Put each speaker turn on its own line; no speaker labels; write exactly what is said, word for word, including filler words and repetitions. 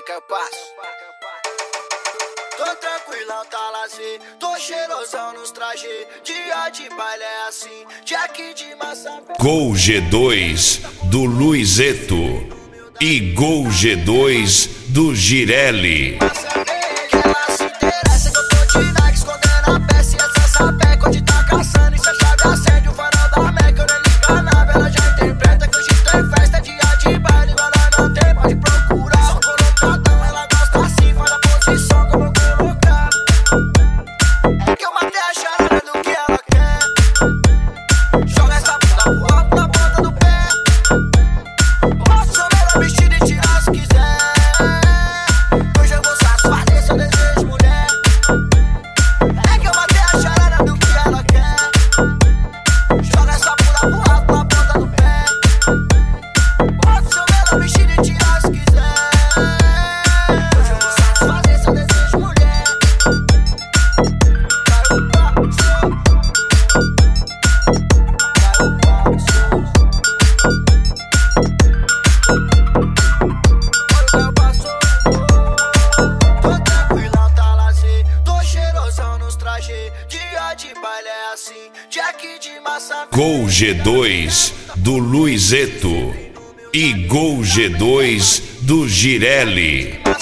que eu passo. Tô tranquilão, tá lazer. Tô cheirosão nos trajes. Dia de baile é assim. Jack de massa.
Gol G dois do Luizeto e Gol G dois do Girelli.
Dia de baile é assim, Jack de massa.
Gol G dois do Luizeto e Gol G dois do Girelli.